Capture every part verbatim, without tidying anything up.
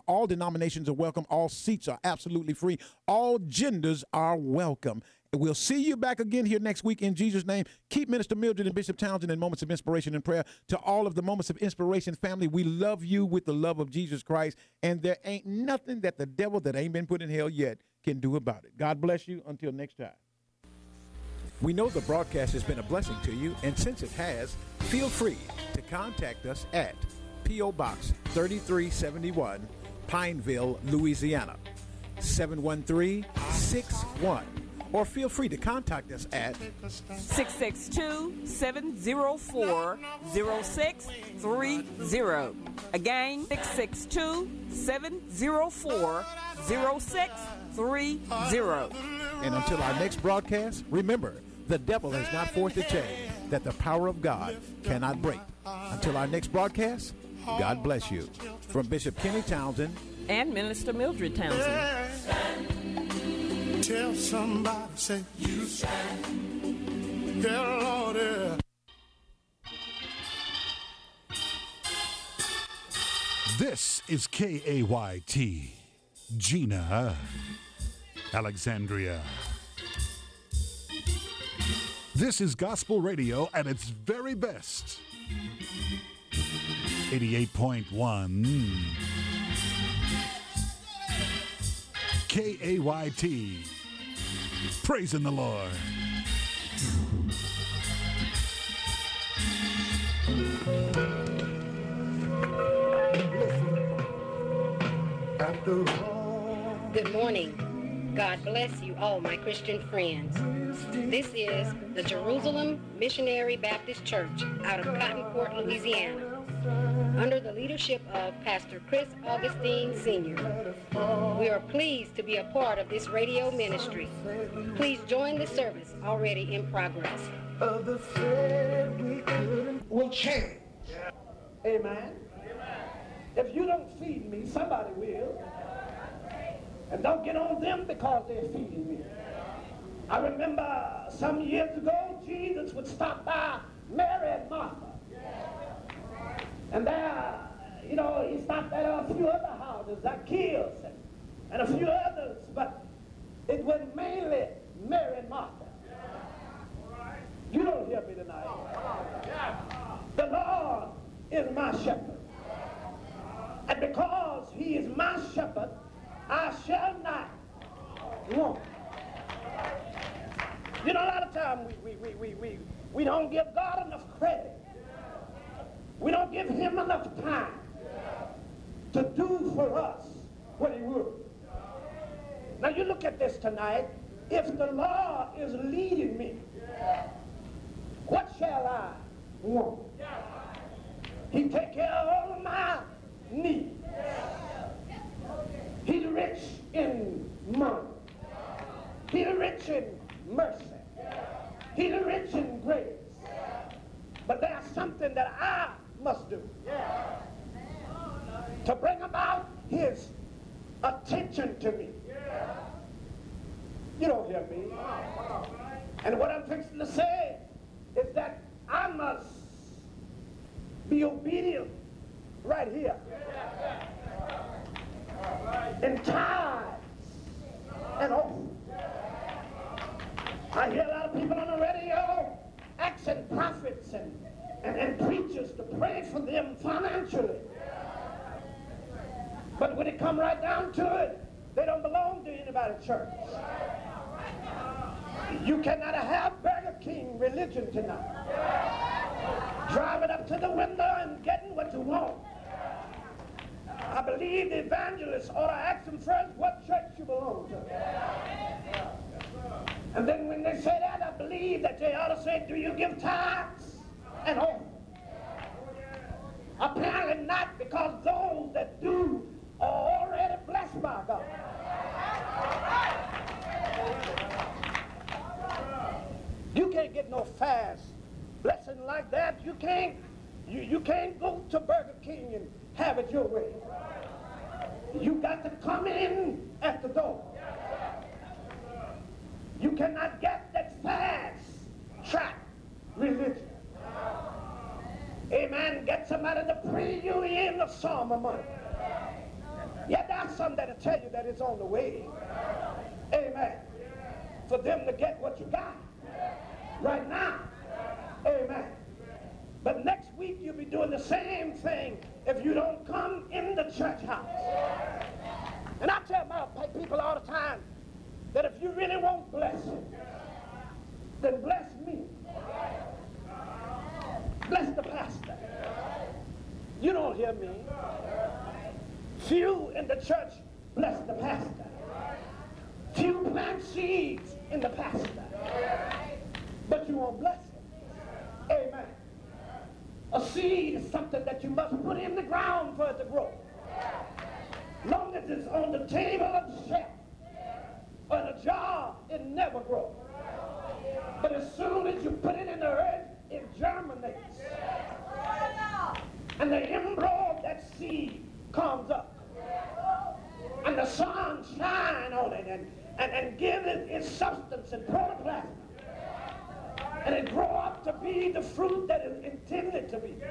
All denominations are welcome. All seats are absolutely free. All genders are welcome. We'll see you back again here next week in Jesus' name. Keep Minister Mildred and Bishop Townsend in Moments of Inspiration and Prayer. To all of the Moments of Inspiration family, we love you with the love of Jesus Christ, and there ain't nothing that the devil that ain't been put in hell yet can do about it. God bless you. Until next time. We know the broadcast has been a blessing to you, and since it has, feel free to contact us at P O. Box thirty-three seventy-one, Pineville, Louisiana, seven one three six one. Or feel free to contact us at six six two, seven zero four, zero six three zero. Again, six six two, seven zero four, zero six three zero. And until our next broadcast, remember, the devil has not forced a chain that the power of God cannot break. Until our next broadcast, God bless you. From Bishop Kenny Townsend and Minister Mildred Townsend. Tell somebody, say, you stand. Yeah, Lord, yeah. This is K A Y T, Gina, Alexandria. This is gospel radio at its very best. eighty-eight point one K A Y T, praising the Lord. Good morning. God bless you all, my Christian friends. This is the Jerusalem Missionary Baptist Church out of Cotton Court, Louisiana, under the leadership of Pastor Chris Augustine, Senior We are pleased to be a part of this radio ministry. Please join the service already in progress. Will change. Amen. If you don't feed me, somebody will. And don't get on them because they're feeding me. I remember some years ago, Jesus would stop by Mary and Martha. And there, you know, he stopped at a few other houses, Zacchaeus and, and a few others, but it was mainly Mary and Martha. You don't hear me tonight. The Lord is my shepherd. And because he is my shepherd, I shall not want. You know, a lot of times we, we, we, we, we don't give God enough credit. We don't give him enough time to do for us what he would. Now you look at this tonight. If the Lord is leading me, what shall I want? He take care of all of my needs. He's rich in money. He's rich in mercy. He's rich in grace. But there's something that I must do to bring about his attention to me. You don't hear me. And what I'm fixing to say is that I must be obedient right here. In tithes and offerings. I hear a lot of people on the radio asking prophets and, and, and preachers to pray for them financially. But when it come right down to it, they don't belong to anybody's church. You cannot have Burger King religion tonight. Driving up to the window and getting what you want. I believe the evangelists ought to ask them first what church you belong to. And then when they say that, I believe that they ought to say, do you give tithes and offerings? Apparently not, because those that do are already blessed by God. You can't get no fast blessing like that. You can't, you, you can't go to Burger King and have it your way. You got to come in at the door. You cannot get that fast track religion. Amen. Get somebody to pray you in the sum of money. You have some that'll tell you that it's on the way. Amen. For them to get what you got right now. Amen. But next week you'll be doing the same thing if you don't come in the church house. And I tell my people all the time that if you really want blessing, then bless me. Bless the pastor. You don't hear me. Few in the church bless the pastor. Few plant seeds in the pastor. But you won't bless him. Amen. A seed is something that you must put in the ground for it to grow. Long as it's on the table of the shelf or in a jar, it never grows. But as soon as you put it in the earth, it germinates. And the embryo of that seed comes up. And the sun shines on it and, and, and gives it its substance and protoplasm. And it grows up to be the fruit that is intended to be.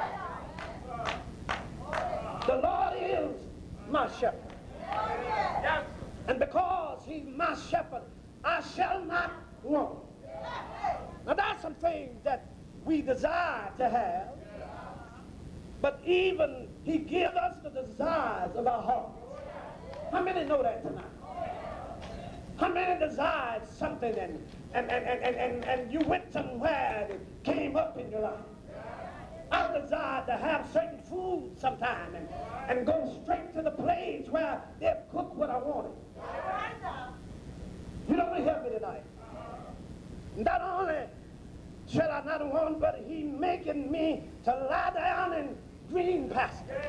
The Lord is my shepherd. And because he's my shepherd, I shall not want. Now there's some things that we desire to have, but even he gives us the desires of our heart. How many know that tonight? How many desired something and, and, and, and, and, and you went somewhere and it came up in your life? I desired to have certain food sometime and, and go straight to the place where they'll cook what I wanted. You don't hear me tonight. Not only shall I not want, but he making me to lie down in green pastures.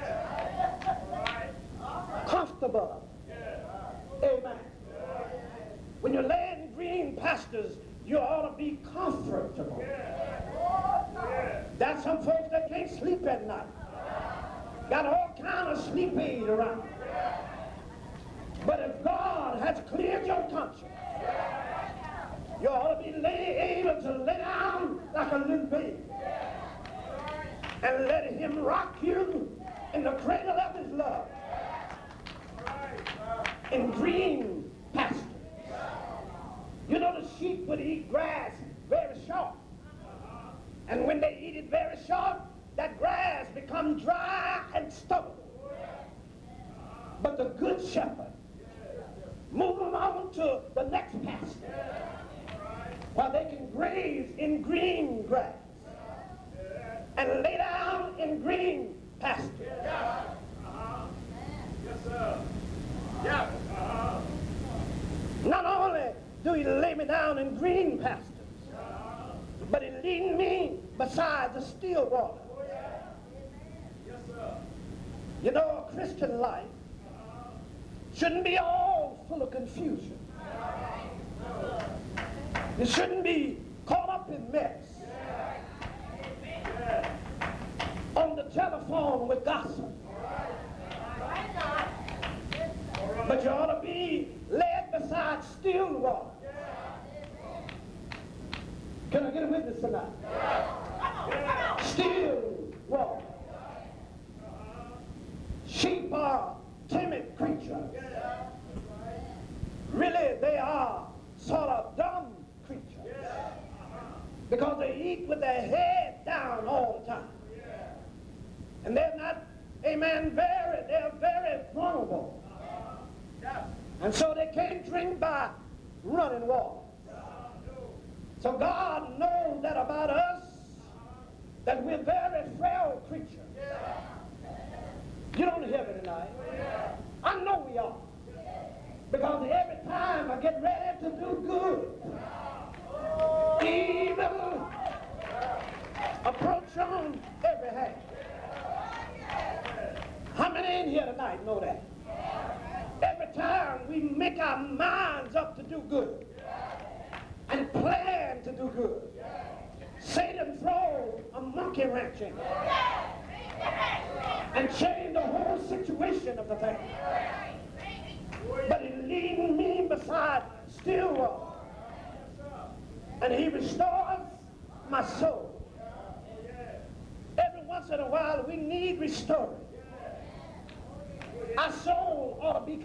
Comfortable. Amen. When you lay in green pastures, you ought to be comfortable. There's some folks that can't sleep at night. Got all kind of sleep aid around. But if God has cleared your conscience, you ought to be lay, able to lay down like a little baby and let him rock you in the cradle of his love in green pastures. You know the sheep would eat grass very short. And when they eat it very short, that grass becomes dry and stubborn. But the good shepherd move them on to the next pasture where they can graze in green grass and lay down in green pasture. Uh-huh. Yes, sir. Yeah. Uh-huh. Not only do he lay me down in green pastures, but he lead me beside the still water. Yes, sir. You know, a Christian life shouldn't be all full of confusion. You shouldn't be caught up in mess. On the telephone with gossip. But you ought to be led beside still water. Can I get a witness tonight? Still water. Sheep are timid creatures. Really, they are sort of dumb creatures because they eat with their head down all the time. And they're not, amen, very, they're very vulnerable. And so they can't drink by running water. So God knows that about us, that we're very frail creatures. You don't hear me tonight. I know we are. Because every time I get ready to do good, evil approach on every hand. How many in here tonight know that? Every time we make our minds up to do good and plan to do good, Satan throws a monkey wrench in and change the whole situation of the thing. But he leading me beside still water, and he restores my soul. Every once in a while we need restoring. Our soul ought to be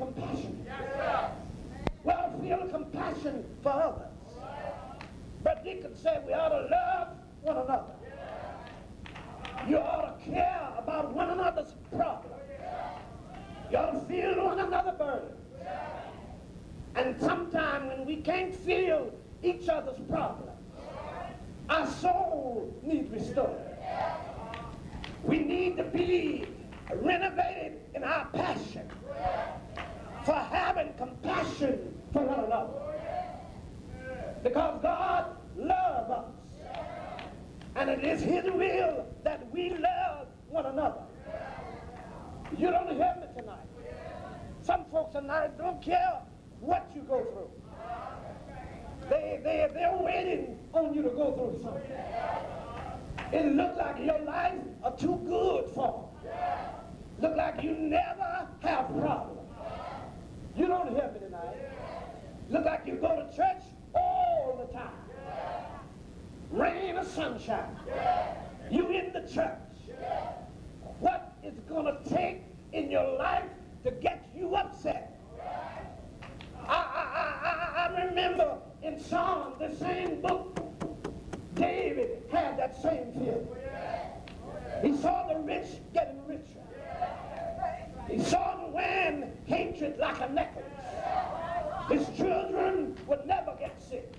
for others. But Deacon said we ought to love one another. You ought to care about one another's problems. You ought to feel one another's burden. And sometimes when we can't feel each other's problems, our soul needs restored. We need to be renovated in our passion for having compassion for one another. Because God loves us. And it is his will that we love one another. You don't hear me tonight. Some folks tonight don't care what you go through. They, they, they're waiting on you to go through something. It looks like your life are too good for them. Look like you never have problems. You don't hear me tonight. Look like you go to church all the time. Rain or sunshine. You in the church. What is going to take in your life to get you upset? I, I, I, I remember in Psalm, the same book, David had that same feeling. He saw the rich getting richer. He saw them wearing hatred like a necklace. His children would never get sick.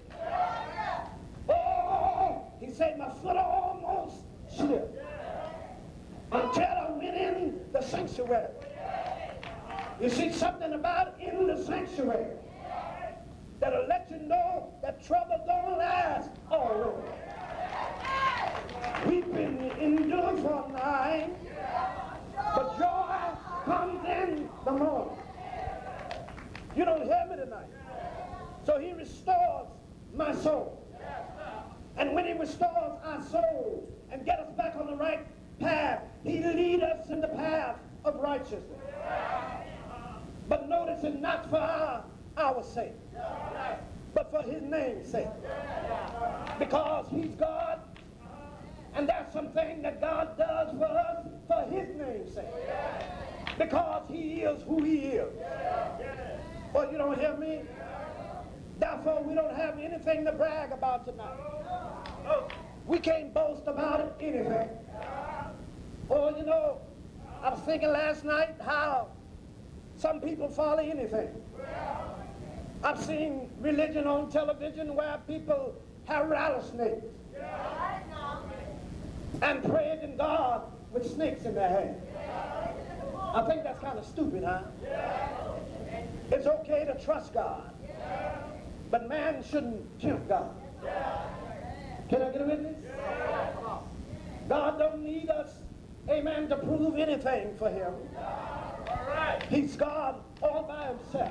Oh, he said, my foot almost slipped until I went in the sanctuary. You see something about in the sanctuary that'll let you know that trouble don't last always. Weeping endure for a night, but joy comes in the morning. You don't hear me tonight. So he restores my soul. And when he restores our souls and get us back on the right path, he leads us in the path of righteousness. But notice it not for our, our sake, but for his name's sake. Because he's God, and there's something that God does for us for his name's sake. Because he is who he is. Well, you don't hear me? Therefore, we don't have anything to brag about tonight. We can't boast about anything. Oh, you know, I was thinking last night how some people follow anything. I've seen religion on television where people have rattlesnakes and praising God with snakes in their hand. I think that's kind of stupid, huh? It's okay to trust God, but man shouldn't tempt God. Can I get a witness? God don't need us, amen, to prove anything for him. He's God all by himself.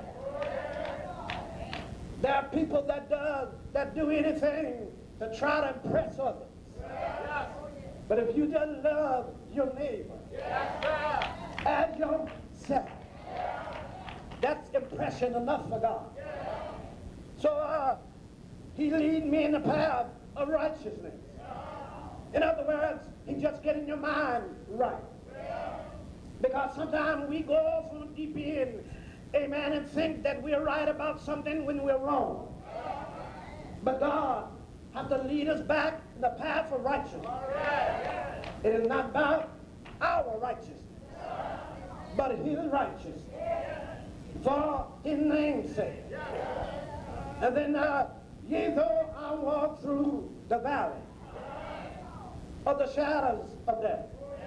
There are people that do, that do anything to try to impress others. But if you just love your neighbor as yourself, that's impression enough for God. So uh, he lead me in the path of righteousness. In other words, he just getting your mind right. Because sometimes we go off on the deep end, amen, and think that we're right about something when we're wrong. But God has to lead us back in the path of righteousness. It is not about our righteousness, but his righteousness, for his name's sake. And then, uh, yea, though I walk through the valley of the shadows of death,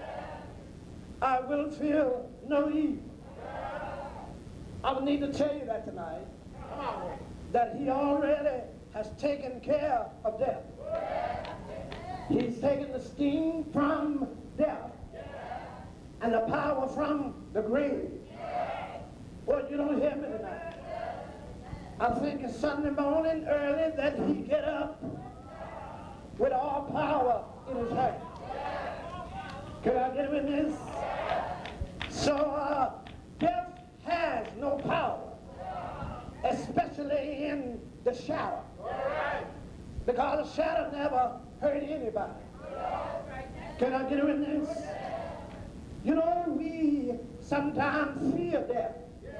I will fear no evil. I need to tell you that tonight, that he already has taken care of death. He's taken the sting from death and the power from the grave. Well, you don't hear me tonight. I think it's Sunday morning early that he get up with all power in his hand. Can I get with this? So uh, death has no power, especially in the shadow, because the shadow never hurt anybody. Can I get with this? You know, we sometimes fear death